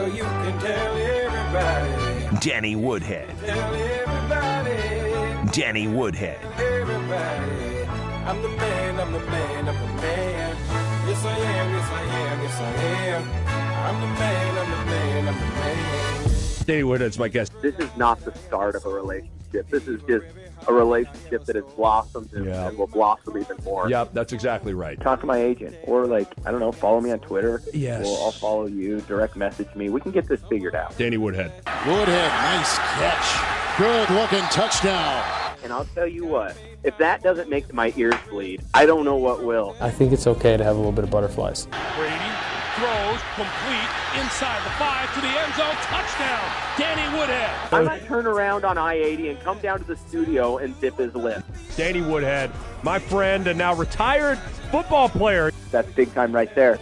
Well, you can tell everybody. Danny Woodhead. Tell everybody. Danny Woodhead. Everybody. I'm the man, I'm the man, I'm the man. Yes, I am, yes, I am, yes, I am. I'm the man, I'm the man, I'm the man. Danny Woodhead's my guest. This is not the start of a relationship. This is just a relationship that has blossomed and will blossom even more. Yep, that's exactly right. Talk to my agent, or follow me on Twitter. Yes. Or I'll follow you, direct message me. We can get this figured out. Danny Woodhead. Woodhead, nice catch. Good looking touchdown. And I'll tell you what, if that doesn't make my ears bleed, I don't know what will. I think it's okay to have a little bit of butterflies. Brady throws complete inside the 5 to the end zone. Touchdown, Danny Woodhead. I might turn around on I-80 and come down to the studio and zip his lip. Danny Woodhead, my friend and now retired football player. That's big time right there.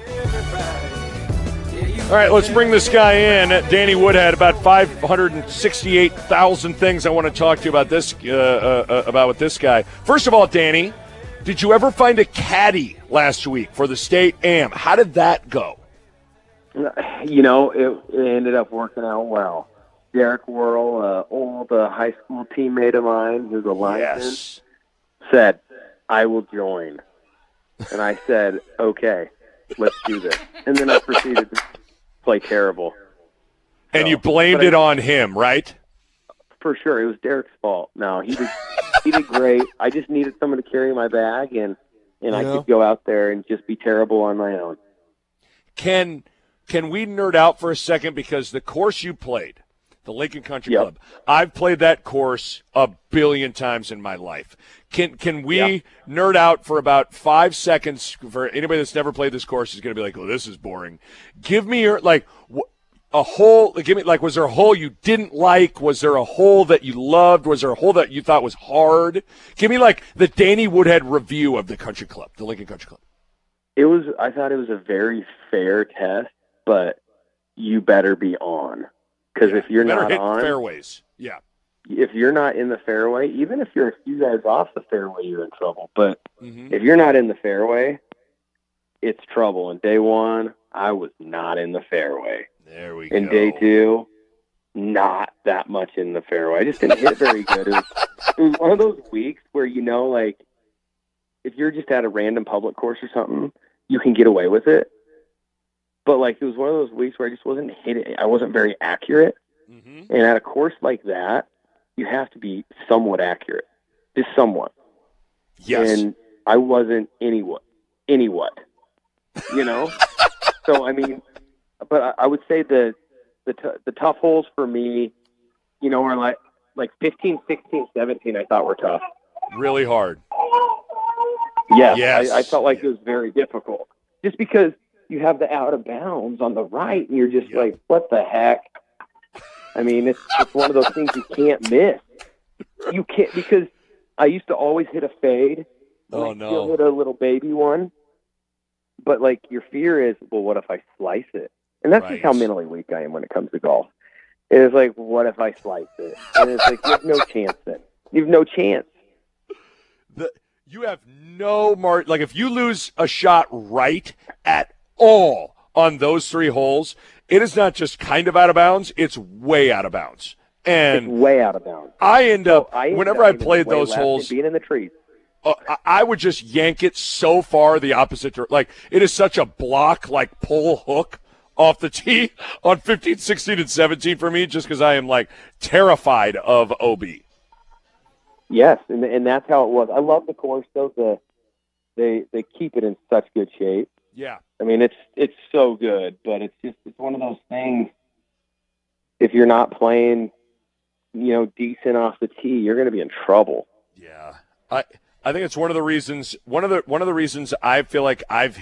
All right, let's bring this guy in. Danny Woodhead, about 568,000 things I want to talk to you about with this guy. First of all, Danny, did you ever find a caddy last week for the state AM? How did that go? You know, it ended up working out well. Derek Worrell, old high school teammate of mine, who's a lineman, said, "I will join." And I said, "Okay, let's do this." And then I proceeded to play terrible. And you blamed it on him, right? For sure. It was Derek's fault. No, he did great. I just needed someone to carry my bag, and I could go out there and just be terrible on my own. Can we nerd out for a second? Because the course you played, the Lincoln Country Club, I've played that course a billion times in my life. Can we nerd out for about 5 seconds? For anybody that's never played this course is going to be like, "Oh, this is boring." Give me your a hole. Give me was there a hole you didn't like? Was there a hole that you loved? Was there a hole that you thought was hard? Give me the Danny Woodhead review of the country club, the Lincoln Country Club. I thought it was a very fair test, but you better be on. Because if you're not on fairways, if you're not in the fairway, even if you're a few guys off the fairway, you're in trouble. But if you're not in the fairway, it's trouble. And day one, I was not in the fairway. There we go. And day two, not that much in the fairway. I just didn't hit very good. It was one of those weeks where, if you're just at a random public course or something, you can get away with it. But, it was one of those weeks where I just wasn't hitting. I wasn't very accurate. And at a course like that, you have to be somewhat accurate. Just somewhat. Yes. And I wasn't anywhat. So, but I would say the tough holes for me, are like 15, 16, 17, I thought were tough. Really hard. Yes. I felt like it was very difficult. Just because you have the out of bounds on the right, and you're just like, what the heck? It's one of those things you can't miss. You can't, because I used to always hit a fade. Oh, and no. Still hit a little baby one. But, your fear is, well, what if I slice it? And that's just how mentally weak I am when it comes to golf. It's like, what if I slice it? And it's like, you have no chance then. You have no chance. You have no if you lose a shot right at all on those three holes, it is not just kind of out of bounds, it's way out of bounds. And it's way out of bounds. Whenever I played those holes, being in the trees, I would just yank it so far the opposite direction. It is such a block, pull hook off the tee on 15, 16, and 17 for me, just because I am, terrified of OB. Yes, and that's how it was. I love the course, though. They keep it in such good shape. Yeah. It's so good, but it's one of those things. If you're not playing, decent off the tee, you're going to be in trouble. Yeah. I think it's one of the reasons I feel like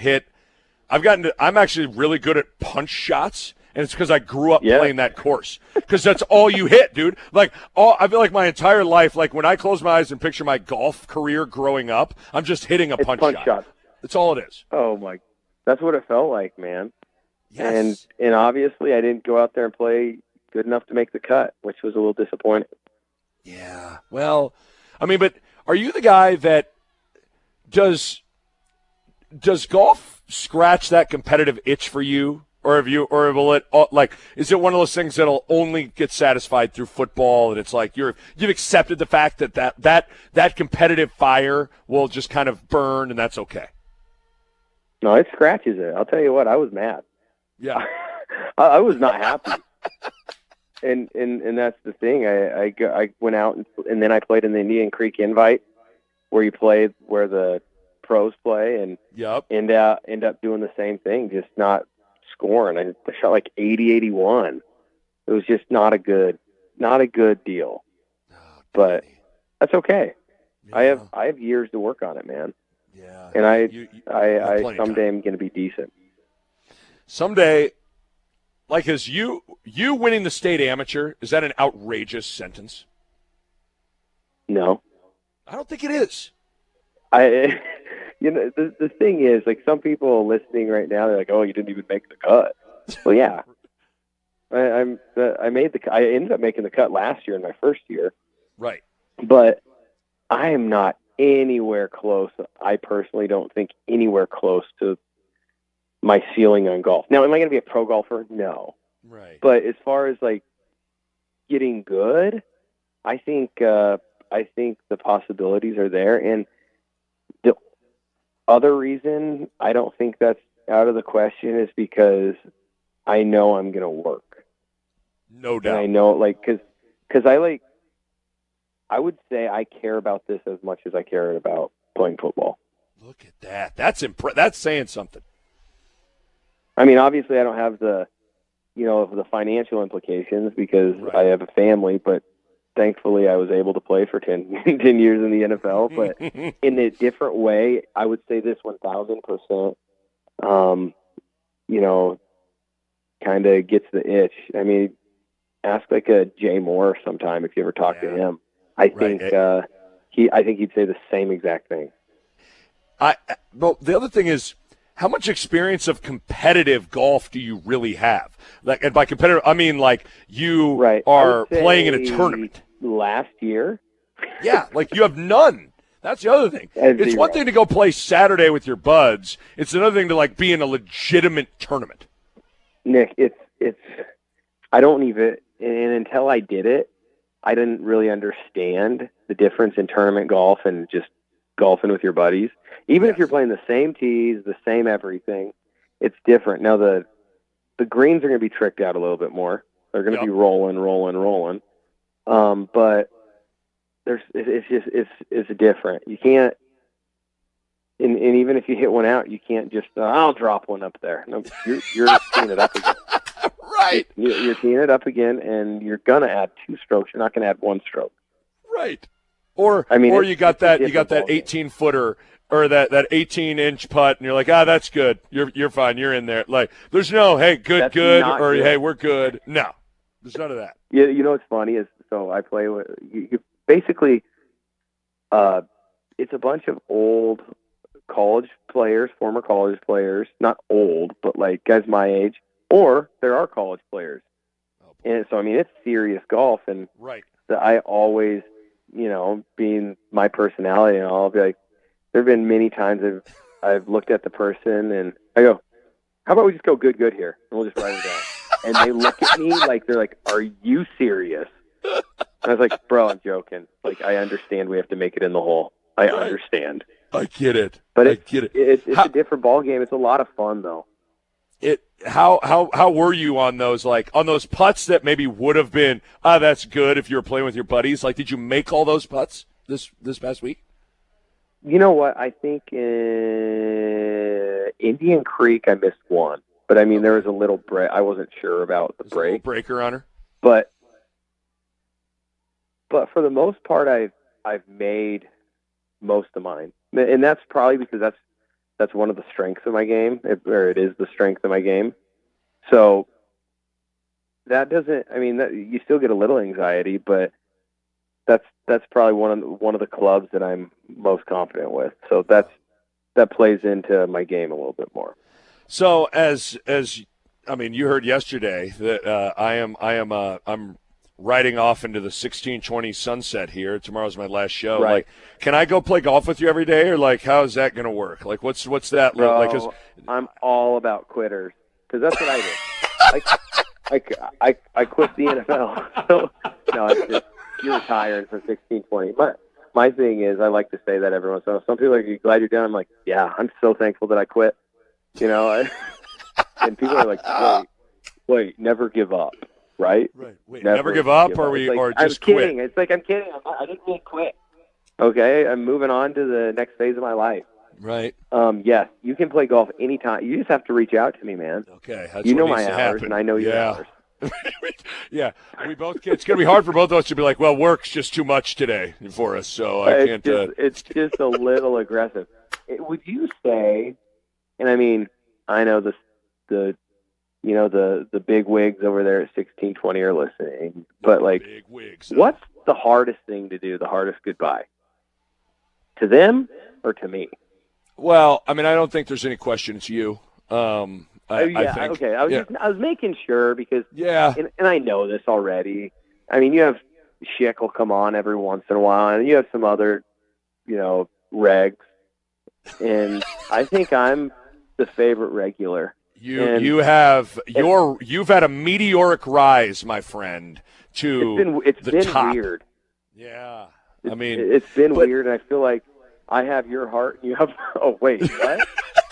I'm actually really good at punch shots, and it's because I grew up playing that course. Because that's all you hit, dude. I feel like my entire life, when I close my eyes and picture my golf career growing up, I'm just hitting a punch shot. That's all it is. Oh my, that's what it felt like, man. Yes. And obviously I didn't go out there and play good enough to make the cut, which was a little disappointing. Yeah. Well, but are you the guy that does golf scratch that competitive itch for you? Or will it is it one of those things that'll only get satisfied through football, and it's like you've accepted the fact that competitive fire will just kind of burn, and that's okay? No, it scratches it. I'll tell you what, I was mad. Yeah. I was not happy. And that's the thing. I went out and then I played in the Indian Creek Invite, where you play where the pros play, and end up doing the same thing, just not scoring. I shot like 80-81. It was just not a good deal. Oh, but that's okay. Yeah. I have years to work on it, man. Yeah. And I someday I'm going to be decent. Someday, like, is you winning the state amateur, is that an outrageous sentence? No. I don't think it is. The thing is, like, some people listening right now, they're like, "Oh, you didn't even make the cut." Well, yeah. I ended up making the cut last year in my first year. Right. But I am not anywhere close. I personally don't think anywhere close to my ceiling on golf. Now, am I going to be a pro golfer? No. Right. But as far as like getting good, I think the possibilities are there. And the other reason I don't think that's out of the question is because I know I'm going to work. No doubt. And I know, like, because I would say I care about this as much as I care about playing football. Look at that. That's saying something. I mean, obviously, I don't have the financial implications because right. I have a family, but thankfully I was able to play for 10 years in the NFL. But in a different way, I would say this 1,000%, kind of gets the itch. I mean, ask like a Jay Moore sometime if you ever talk to him. I think he'd say the same exact thing. Well, the other thing is, how much experience of competitive golf do you really have? Like, and by competitive, I mean like you are playing in a tournament. Last year? Yeah, like you have none. That's the other thing. It's one thing to go play Saturday with your buds. It's another thing to like be in a legitimate tournament. Nick, it's I don't even, and until I did it, I didn't really understand the difference in tournament golf and just golfing with your buddies. Even if you're playing the same tees, the same everything, it's different. Now the greens are going to be tricked out a little bit more. They're going to be rolling. But it's different. You can't, and even if you hit one out, you can't just I'll drop one up there. No, you're teeing it up again. Right. You're teeing it up again, and you're gonna add 2 strokes. You're not gonna add 1 stroke. Right. Or you got that 18-footer or that 18-inch putt, and you're like, that's good. You're fine. You're in there. Like, there's no, hey, good, or hey, we're good. No, there's none of that. Yeah, you know what's funny is, so I play with you basically. It's a bunch of old college players, former college players, not old, but like guys my age, or there are college players. And so, I mean, it's serious golf. And I always, being my personality, and I'll be like, there have been many times I've looked at the person and I go, how about we just go good here? And we'll just write it down. And they look at me like, they're like, are you serious? And I was like, bro, I'm joking. Like, I understand we have to make it in the hole. I understand. I get it. But I get it. It's a different ball game. It's a lot of fun, though. How were you on those, like, on those putts that maybe would have been, that's good if you were playing with your buddies? Like, did you make all those putts this past week? You know what? I think in Indian Creek I missed one. But, I mean, there was a little break. I wasn't sure about the break. A little breaker on her? But for the most part, I've made most of mine. And that's probably because that's one of the strengths of my game, or it is the strength of my game. So that doesn't, I mean, you still get a little anxiety, but that's probably one of the clubs that I'm most confident with. So that plays into my game a little bit more. So as I mean, you heard yesterday that I'm riding off into the 1620 sunset here. Tomorrow's my last show. Right. Like, can I go play golf with you every day, or like, how is that going to work? Like, what's that look like? I'm all about quitters because that's what I did. I quit the NFL. So, no, it's just you're retiring from 16-20. My thing is, I like to say that every once in a while. Some people are like, "You glad you're done?" I'm like, "Yeah, I'm so thankful that I quit." You know, and people are like, "Wait, never give up." Right? Right. Wait, never give up, or we, like, or just I'm kidding. quit? It's like I'm kidding. I didn't really quit. Okay, I'm moving on to the next phase of my life. Right. Yes, you can play golf anytime. You just have to reach out to me, man. Okay, that's You what know needs my to hours, happen. and I know your hours. Yeah, we both. It's going to be hard for both of us to be like, well, work's just too much today for us, so I can't. It's just a little aggressive. Would you say? And I mean, I know the big wigs over there at 1620 are listening, but like, big wigs, what's the hardest thing to do? The hardest goodbye to them or to me? Well, I mean, I don't think there's any question. It's you. I think. Okay. I was making sure because and I know this already. I mean, you have Schick will come on every once in a while, and you have some other, regs, and I think I'm the favorite regular. You've had a meteoric rise, my friend, to it's the been top. Weird. Yeah, it's been weird, and I feel like I have your heart, and you have. Oh wait, what?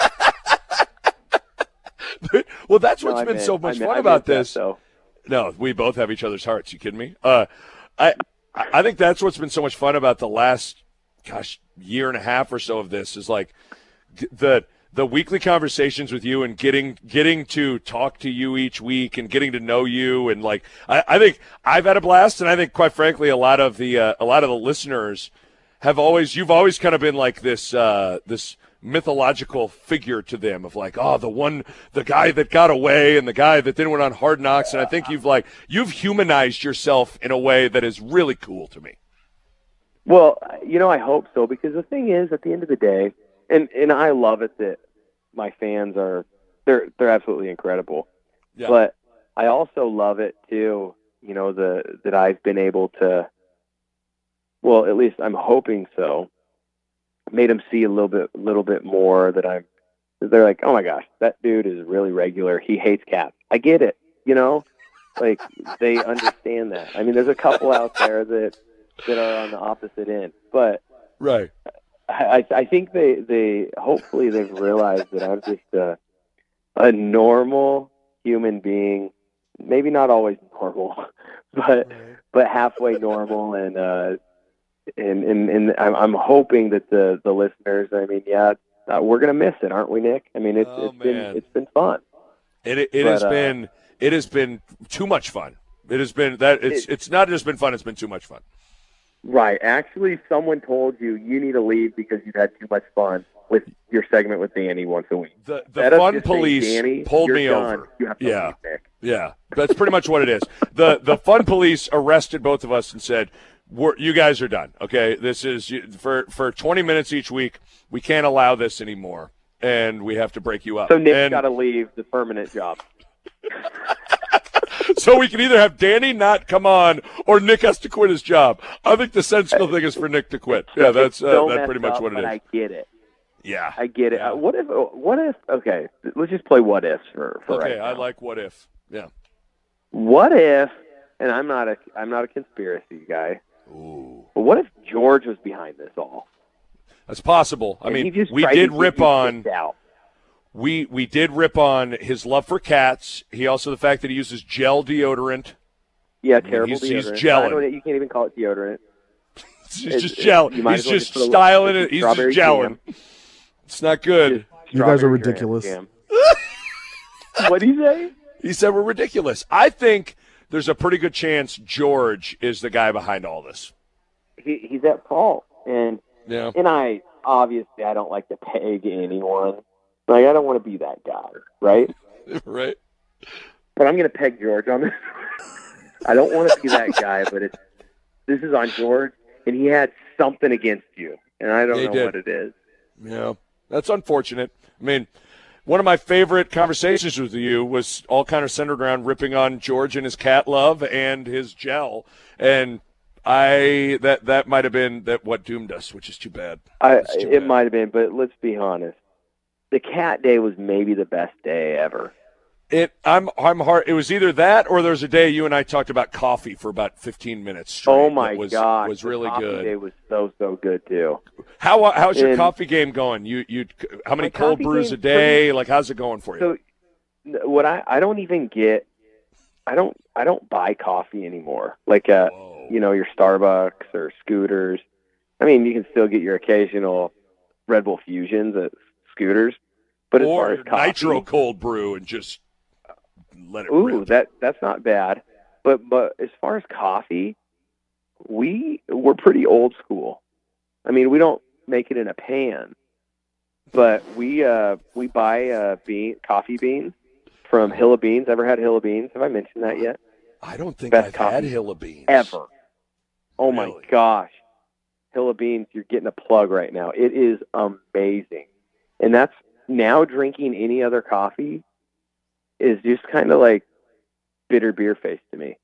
Well, that's what's been so much fun about this. That, no, we both have each other's hearts. You kidding me? I think that's what's been so much fun about the last, year and a half or so of this is like the weekly conversations with you and getting to talk to you each week and getting to know you, and like I think I've had a blast, and I think quite frankly a lot of the listeners you've always kind of been like this mythological figure to them of like, the guy that got away and the guy that then went on Hard Knocks, and I think you've humanized yourself in a way that is really cool to me. Well, I hope so, because the thing is, at the end of the day, and I love it that my fans they're absolutely incredible. Yeah. But I also love it too, that I've been able to, well, at least I'm hoping so, made them see a little bit more that they're like, oh my gosh, that dude is really regular. He hates cats. I get it. Like they understand that. I mean, there's a couple out there that are on the opposite end, but right. I think they hopefully they've realized that I'm just a normal human being, maybe not always normal, but halfway normal, and I'm hoping that the listeners, I mean, we're gonna miss it, aren't we, Nick? I mean, it's been fun. It has been too much fun. It has been it's not just been fun; it's been too much fun. Right. Actually, someone told you need to leave because you've had too much fun with your segment with Danny once a week. The fun police Danny, pulled me done. over. You have to leave, Nick. Yeah. That's pretty much what it is. The fun police arrested both of us and said, you guys are done. Okay, this is for 20 minutes each week. We can't allow this anymore, and we have to break you up. So Nick's got to leave the permanent job. So we can either have Danny not come on, or Nick has to quit his job. I think the sensible thing is for Nick to quit. Yeah, that's pretty much what it is. I get it. Yeah, I get it. Yeah. What if? Okay, let's just play what ifs for right now. I like what if. Yeah. What if? And I'm not a conspiracy guy. Ooh. But what if George was behind this all? That's possible. I mean, we did rip on. We did rip on his love for cats. He also the fact that he uses gel deodorant. Yeah, terrible deodorant. He's gelling. You can't even call it deodorant. He's just gelling. He's just styling it. He's just gelling. It's not good. You guys are ridiculous. What did he say? He said we're ridiculous. I think there's a pretty good chance George is the guy behind all this. He's at fault, and yeah. And I don't like to peg anyone. Like, I don't want to be that guy, right? Right. But I'm going to peg George on this. I don't want to be that guy, but this is on George, and he had something against you, and I don't know what it is. Yeah, that's unfortunate. I mean, one of my favorite conversations with you was all kind of centered around ripping on George and his cat love and his gel, and that might have been what doomed us, which is too bad. It might have been, but let's be honest. The cat day was maybe the best day ever. I'm hard. It was either that or there's a day you and I talked about coffee for about 15 minutes straight. Oh my God, gosh, was really the coffee good. Day was so good too. How's your coffee game going? You how many cold brews a day? Like how's it going for you? So what I don't even get. I don't buy coffee anymore. Like your Starbucks or Scooters. I mean, you can still get your occasional Red Bull Fusions at Scooters, but as far as coffee, nitro cold brew and just let it Ooh, rip. that's not bad. But as far as coffee, we're pretty old school. I mean, we don't make it in a pan, but we buy coffee beans from Hill of Beans. Ever had Hill of Beans? Have I mentioned that yet? I don't think Best I've coffee had Hill of Beans ever. Oh Really? my gosh, Hill of Beans! You're getting a plug right now. It is amazing, and that's now drinking any other coffee is just kind of like bitter beer face to me.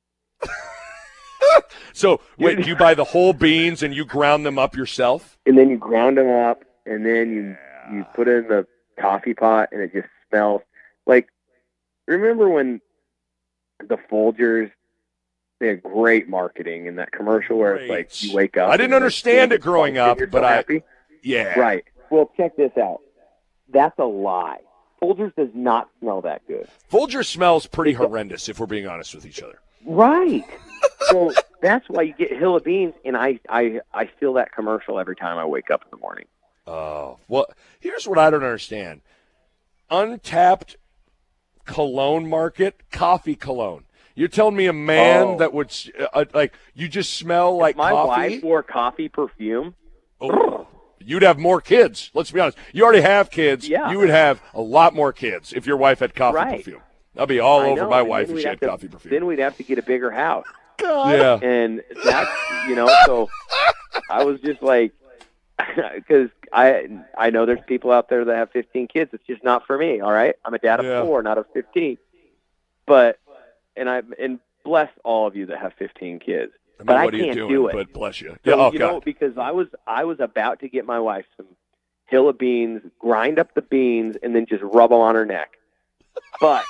So wait, you buy the whole beans and you ground them up yourself? And then you ground them up, and then you put it in the coffee pot, and it just smells like. Remember when the Folgers, they had great marketing in that commercial where it's like you wake up. I didn't understand it growing up, but happy. Yeah. Right. Well, check this out. That's a lie. Folgers does not smell that good. Folgers smells pretty horrendous, if we're being honest with each other. Right. So that's why you get Hill of Beans, and I feel that commercial every time I wake up in the morning. Oh, well, here's what I don't understand. Untapped cologne market, coffee cologne. You're telling me a man that would, you just smell like my coffee? My wife wore coffee perfume. Oh, you'd have more kids. Let's be honest. You already have kids. Yeah. You would have a lot more kids if your wife had coffee perfume. I'd be all over my wife if she had coffee perfume. Then we'd have to get a bigger house. God. Yeah. And that's, so I was just like, because I know there's people out there that have 15 kids. It's just not for me, all right? I'm a dad of 4, not of 15. But, and bless all of you that have 15 kids. But I can't do it. But bless you. So, God. Because I was about to get my wife some Hill of Beans, grind up the beans, and then just rub them on her neck. But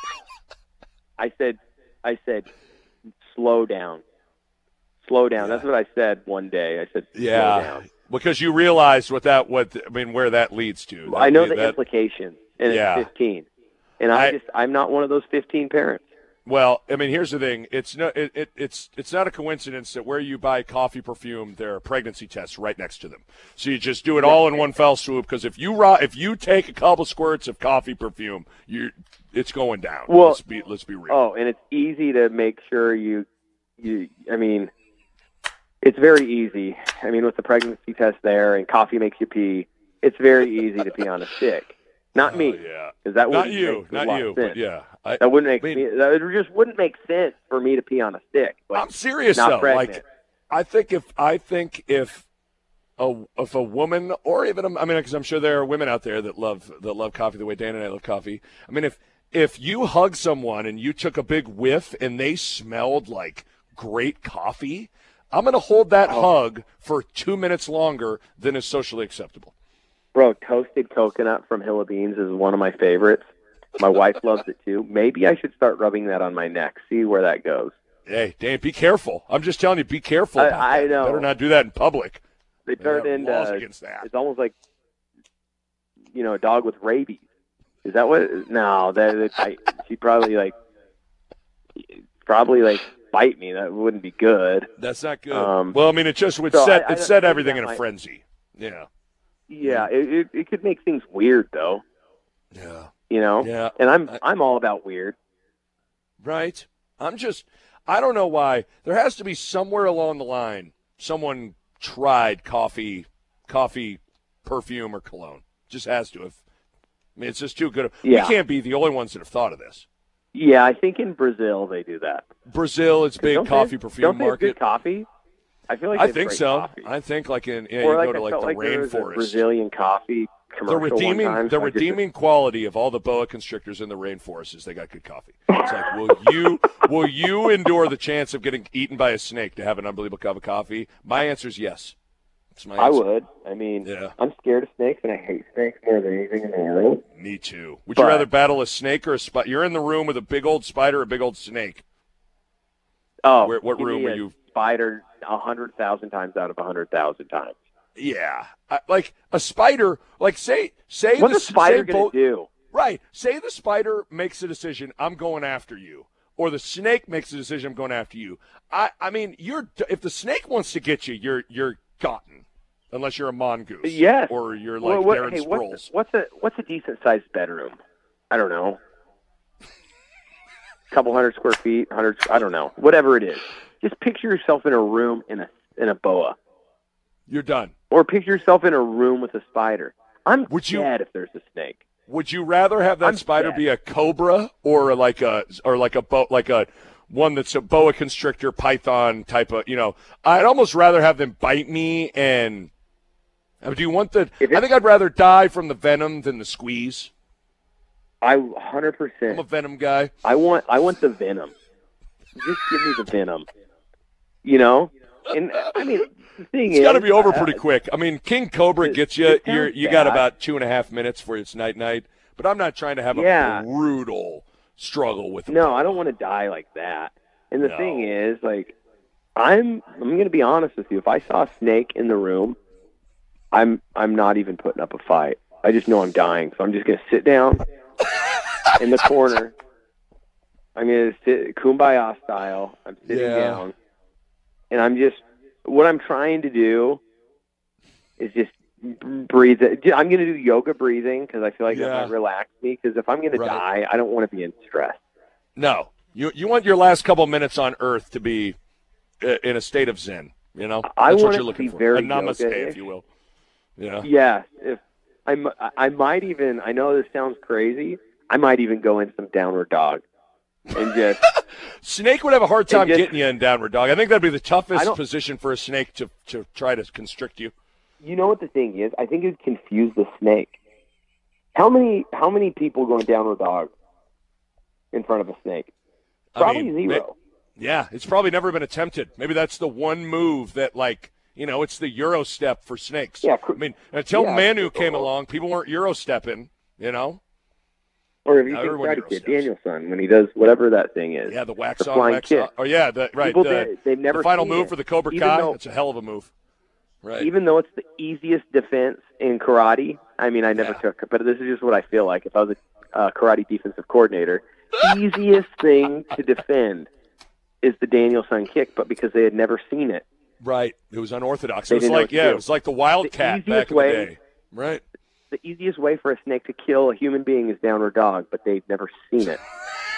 I said, slow down. Slow down. Yeah. That's what I said one day. I said, slow down. Because you realized where that leads to. I know the implications, and it's 15. And I'm not one of those 15 parents. Well, I mean, here's the thing. It's not a coincidence that where you buy coffee perfume, there are pregnancy tests right next to them. So you just do it all in one fell swoop. Because if you take a couple squirts of coffee perfume, it's going down. Well, let's be real. Oh, and it's easy to make sure you. I mean, it's very easy. I mean, with the pregnancy test there, and coffee makes you pee. It's very easy to pee on a stick. Not me. Yeah. Because that not wouldn't you. Make Not you. But yeah. That wouldn't make me. That just wouldn't make sense for me to pee on a stick. I'm serious though. Pregnant. Like, I think if a woman, or even because I'm sure there are women out there that love coffee the way Dan and I love coffee. I mean, if you hug someone and you took a big whiff and they smelled like great coffee, I'm going to hold that hug for 2 minutes longer than is socially acceptable. Bro, toasted coconut from Hill of Beans is one of my favorites. My wife loves it too. Maybe I should start rubbing that on my neck, see where that goes. Hey, Dan, be careful. I'm just telling you, be careful about I that. know. You better not do that in public. They turn into laws against that. It's almost like, a dog with rabies. Is that what? No, she'd probably bite me. That wouldn't be good. That's not good. Well, I mean, it just would set everything in a frenzy. Yeah. Yeah, it could make things weird though. Yeah. Yeah. And I'm all about weird. Right. I don't know why. There has to be somewhere along the line someone tried coffee, perfume, or cologne. Just has to have. I mean, it's just too good. Yeah. We can't be the only ones that have thought of this. Yeah, I think in Brazil they do that. Brazil, it's big coffee perfume market. Good coffee? I feel like I think so. Coffee. I think like you or go to the rainforest. Brazilian coffee commercial. The redeeming quality of all the boa constrictors in the rainforest is they got good coffee. It's like, will you endure the chance of getting eaten by a snake to have an unbelievable cup of coffee? My answer is yes. That's my I answer. would. I mean, Yeah. I'm scared of snakes, and I hate snakes more than anything in the world. Me too. Would But- you rather battle a snake or a spider? You're in the room with a big old spider or a big old snake. Oh, What give room me are a you? Spider 100,000 times out of 100,000 times. Yeah. Like a spider, like say What's the a spider say going both- to do? Right. Say the spider makes a decision, I'm going after you. Or the snake makes a decision, I'm going after you. I mean, if the snake wants to get you, you're gotten. Unless you're a mongoose. Yes. Or you're like Well, Darren Sproles. What's a decent sized bedroom? I don't know. Couple 100 square feet, 100. I don't know. Whatever it is, just picture yourself in a room in a boa, You're done. or picture yourself in a room with a spider. I'm dead if there's a snake. Would you rather have that I'm spider dead. be a cobra or like a one that's a boa constrictor python type of, I'd almost rather have them bite me and do you want I think I'd rather die from the venom than the squeeze. I I'm 100%. a venom guy. I want the venom. Just give me the venom. And I mean, the thing It's is, got to be over pretty quick. I mean, King Cobra gets you. it sounds You got bad. about 2.5 minutes for it's night. But I'm not trying to have Yeah. a brutal struggle with. No, I don't want to die like that. And the No. thing is, like, I'm going to be honest with you. If I saw a snake in the room, I'm not even putting up a fight. I just know I'm dying, so I'm just going to sit down in the corner. I'm going to sit kumbaya style. I'm sitting down, and what I'm trying to do is just breathe. I'm going to do yoga breathing because I feel like that might relax me. Because if I'm going to die, I don't want to be in stress. No, you want your last couple minutes on Earth to be in a state of zen. I That's want what it you're to looking be for. very A namaste, yoga-ish. if you will. Yeah. Yeah. If I might even. I know this sounds crazy. I might even go in some downward dog and just. Snake would have a hard time just- getting you in downward dog. I think that'd be the I toughest don't- position for a snake to try to constrict you. You know what the thing is? I think it would confuse the snake. How many people go in downward dog in front of a snake? Probably zero. Yeah, it's probably never been attempted. Maybe that's the one move that, it's the Euro step for snakes. Yeah, I mean, until Manu came along, people weren't Euro stepping, Or if you Now think everyone Karate Euro Kid, steps. Danielson, when he does whatever that thing is. Yeah, the wax The on, flying wax kick. off. Oh, yeah, People they've never the final seen move it. for the Cobra Even Kai, though- it's a hell of a move. Right. Even though it's the easiest defense in karate, I mean, I never took it, but this is just what I feel like. If I was a karate defensive coordinator, easiest thing to defend is the Danielson kick, but because they had never seen it. Right. It was unorthodox. They It was didn't know like, what to do. it was like the Wildcat The back easiest in way- the day. Right. The easiest way for a snake to kill a human being is downward dog, but they've never seen it.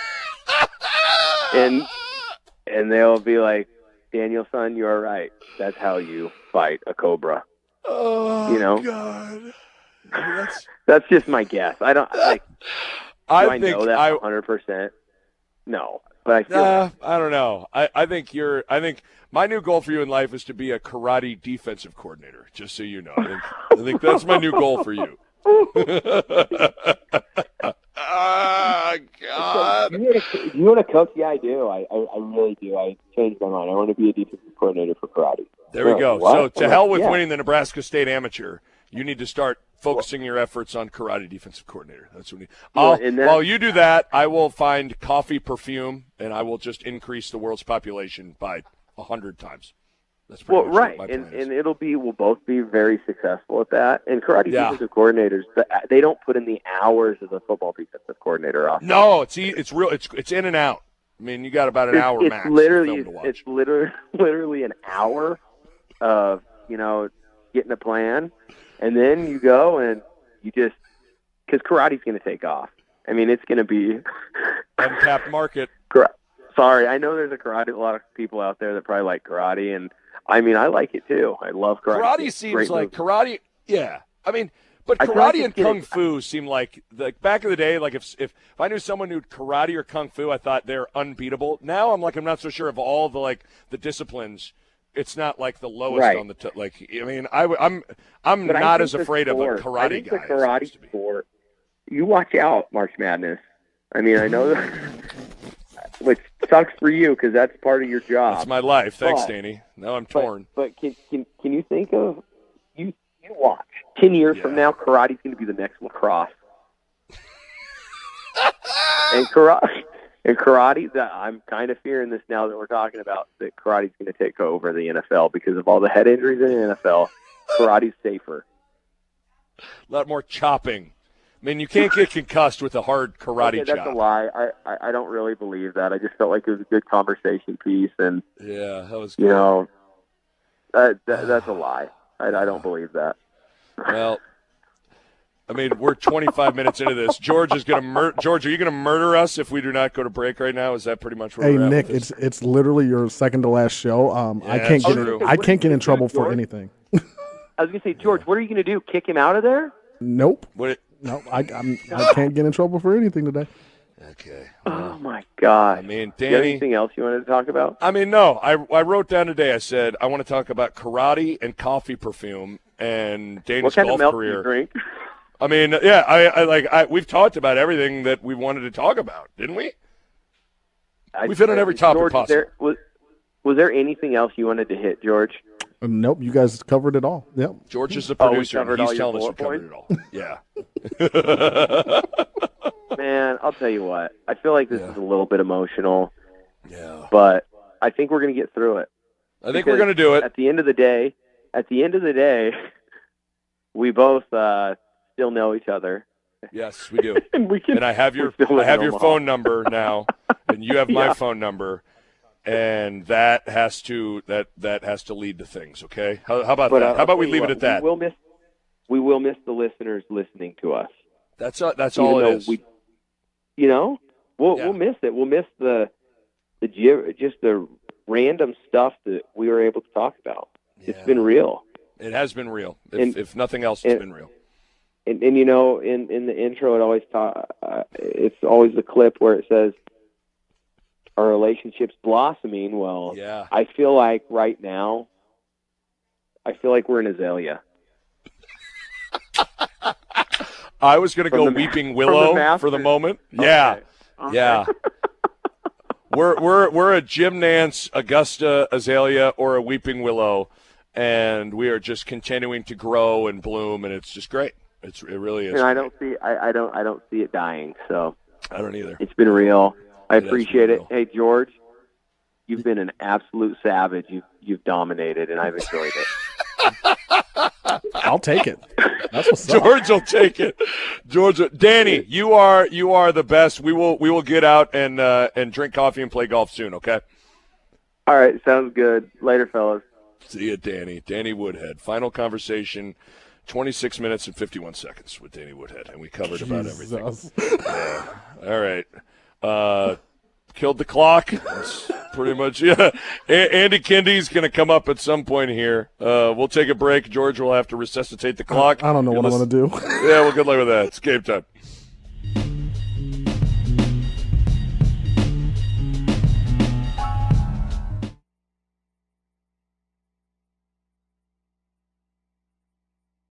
and they'll be like, Danielson, you are right. That's how you fight a cobra. Oh, God. That's just my guess. I don't like. I do I think know that 100%? No, but I feel I don't know. I think my new goal for you in life is to be a karate defensive coordinator, just so you know. I think that's my new goal for you. Oh, God. You want to coach? Yeah, I do. I really do. I changed my mind. I want to be a defensive coordinator for karate. There we go. What? So to I'm hell like, with yeah. winning the Nebraska State Amateur. You need to start focusing your efforts on karate defensive coordinator. That's what we need. While you do that, I will find coffee perfume, and I will just increase the world's population by 100 times. That's pretty much right, what my plan is. and we'll both be very successful at that. And karate defensive coordinators, they don't put in the hours of a football defensive coordinator. Often. No, it's real. It's in and out. I mean, you got about an hour max. of film to watch. It's literally an hour of getting a plan, and then you go and you just because karate's going to take off. I mean, it's going to be untapped market. Sorry, I know there's a lot of people out there that probably like karate, and I mean, I like it too. I love karate. Karate seems like karate. Yeah, I mean, but I feel karate like and kung fu seem like back in the day. Like if I knew someone who knew karate or kung fu, I thought they're unbeatable. Now I'm not so sure of all the disciplines. It's not like the lowest on the I mean, I'm not as afraid of a karate I think guy. The karate sport. You watch out, March Madness. I mean, I know that, which sucks for you because that's part of your job. That's my life. Thanks, Danny. Now I'm torn. But can you think of You watch. 10 years from now, karate's going to be the next lacrosse. and karate, I'm kind of fearing this now that we're talking about that karate's going to take over the NFL because of all the head injuries in the NFL. Karate's safer. A lot more chopping. I mean, you can't get concussed with a hard karate chop. That's a lie. I don't really believe that. I just felt like it was a good conversation piece, and yeah, that was good. You know, that's a lie. I don't believe that. Well, I mean, we're 25 minutes into this. George is going to George, are you going to murder us if we do not go to break right now? Is that pretty much where we're at? Hey, Nick, it's literally your second to last show. I can't get in trouble for anything. I was going to say, George, what are you going to do? Kick him out of there? Nope. No, I can't get in trouble for anything today. Okay. Oh my God. I mean, Do you Danny. have anything else you wanted to talk about? I mean, no. I wrote down today. I said I want to talk about karate and coffee perfume and Danny's what kind golf of milk career. Do you drink? I mean, yeah. We've talked about everything that we wanted to talk about, didn't we? We've hit on every topic George, possible. Was there anything else you wanted to hit, George? Nope, you guys covered it all. Yep. George is the producer, and he's telling us we covered it all. Yeah. Man, I'll tell you what. I feel like this is a little bit emotional. Yeah. But I think we're going to get through it. I think we're going to do it. At the end of the day, we both still know each other. Yes, we do. and I have your phone number now, and you have my phone number. And that has to lead to things, okay? How about that? How about we leave it at that? We will miss the listeners listening to us. That's all it is. We'll miss it. We'll miss the random stuff that we were able to talk about. Yeah. It's been real. It has been real. If nothing else, it's been real. And in the intro, it's always the clip where it says, our relationship's blossoming. Well, yeah. I feel like right now, we're in azalea. I was going to go weeping willow for the moment. Okay. Yeah, okay. Yeah. we're a Jim Nance, Augusta azalea, or a weeping willow, and we are just continuing to grow and bloom, and it's just great. It really is. And I don't see it dying. So I don't either. It's been real. I appreciate it. Hey, George, you've been an absolute savage. You've dominated, and I've enjoyed it. I'll take it. That's what's up. George will take it. Danny, you are the best. We will get out and drink coffee and play golf soon. Okay. All right, sounds good. Later, fellas. See you, Danny. Danny Woodhead. Final conversation. 26 minutes and 51 seconds with Danny Woodhead, and we covered about everything. Yeah. All right. Killed the clock. That's pretty much, yeah. Andy Kindy's going to come up at some point here. We'll take a break. George will have to resuscitate the clock. I don't know what I'm going to do. Yeah, well, good luck with that. It's game time.